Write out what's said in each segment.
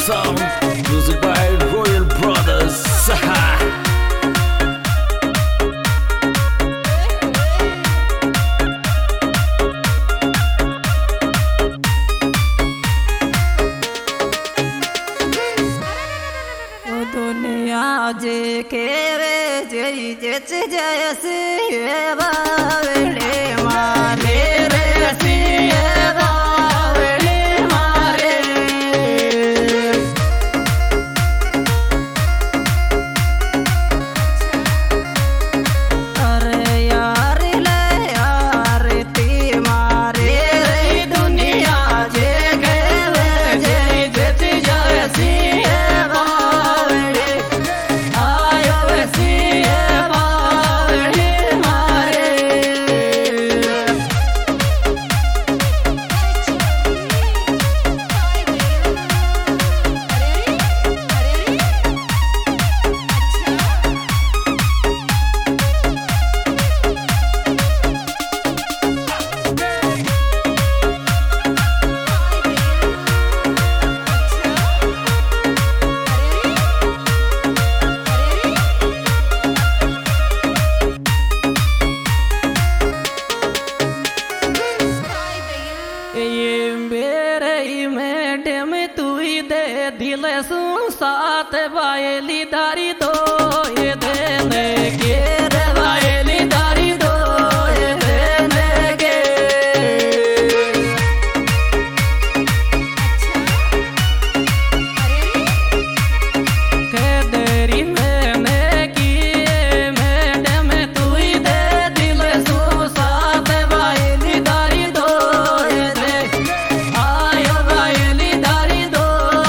sound, music by Royal Brothers. दुनिया जे केवे जय जय जय से बावड़े मारे रे सिए बावड़े मारे अरे यार ले यार ती मारे रे दुनिया जे केवे जय जय जय सिए दिल सुन साथ वायली दारी दो ये देने के रे वायली दारी दो ये देने के देरी मैंने की मैडम तू ही दे दिल सुन साथ वायली दारी दो ये दे आयो वायली दारी दो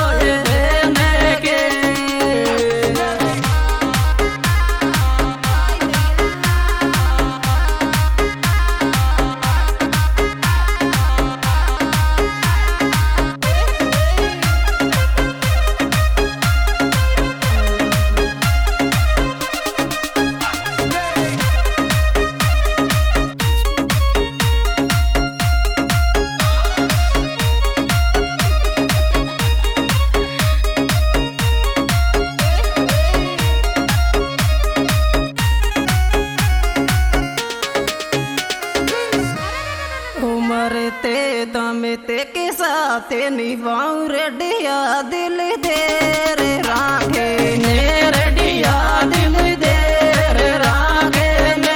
मरते दम ते के साथ निभाऊं रेडिया दिल दे रे राखे ने रेडिया दिल दे रे राखे ने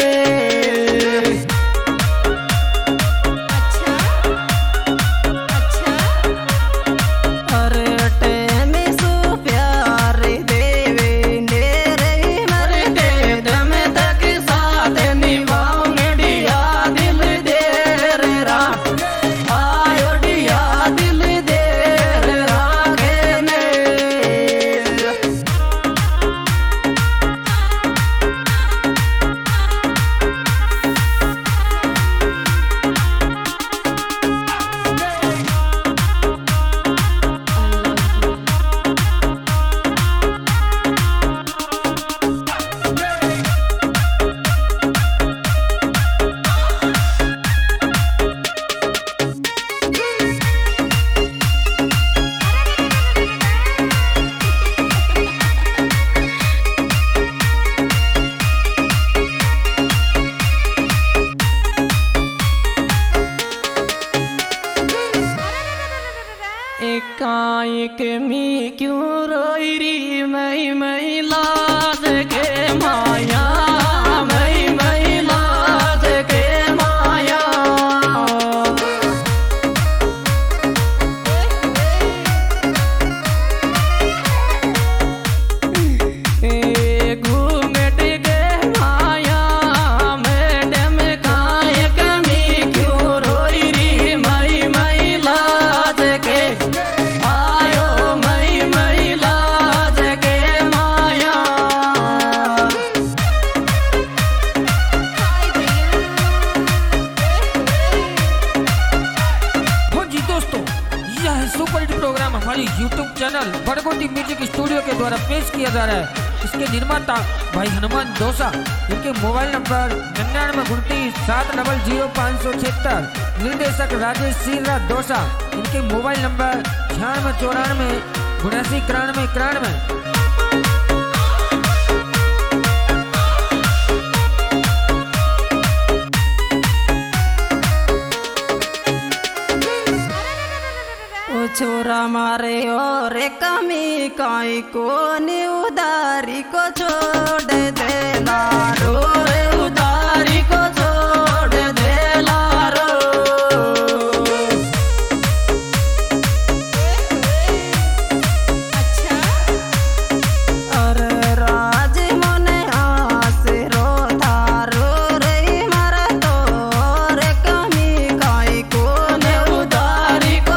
अरे टेम सु प्यार देवे ने रे मरते दम तक साथ निभाऊं रेडिया दिल दे एकाएक मी क्यों रोई री मई लाज के माया मई लाज के माया घूमट गए माया मैडम काएक मी क्यों रोई री मई लाज के प्रोग्राम हमारी YouTube channel Badgoti music studio के द्वारा पेश किया जा रहा है। इसके निर्माता भाई हनुमान दोसा, इनके मोबाइल नंबर 9929700576, निर्देशक राजेश सिंह दोसा, इनके मोबाइल नंबर 9694 93 छोरा मारे और कमी काई को उदारी को छोड़ दे लारो रे उदारी को छोड़ दे लारो अच्छा अरे राज मने आसे रो थारो रे मारा तो रे कमी काई को उदारी को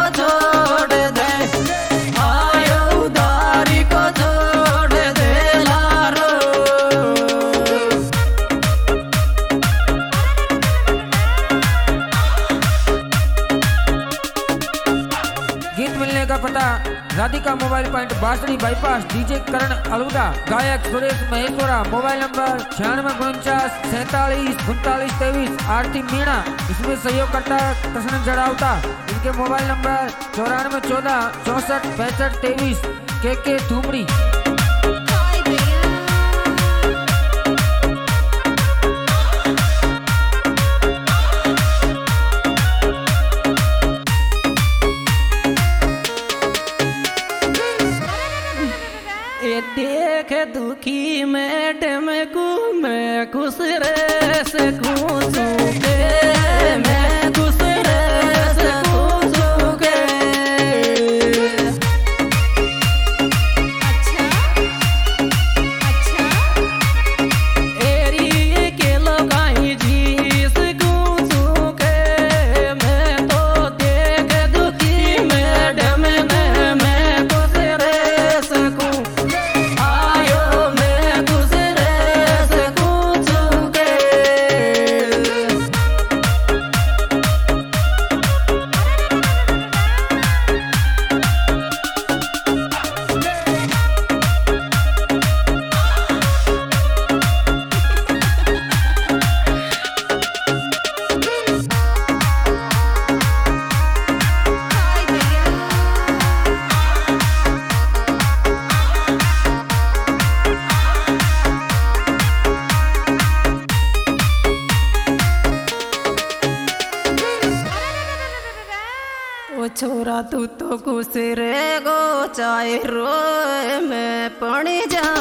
Radhika mobile point Basdi bypass DJ Karan Aluda गायक सुरेश महेश्वरा मोबाइल नंबर 9649473923 आरती मीणा इसमें सहयोग करता कृष्ण जड़ावता इनके मोबाइल नंबर 9414646523 के धूमड़ी। देख दुखी मैडम को मैं खुश रे से खुश के मैं खुश रे से खुश के अच्छा अच्छा एरी के लगाई जी से खुश के मैं तो देख दुखी मैडम मैं खुश रे से खुश छोरा तू तो खुश रे गो चाहे रोए मैं पड़ी जा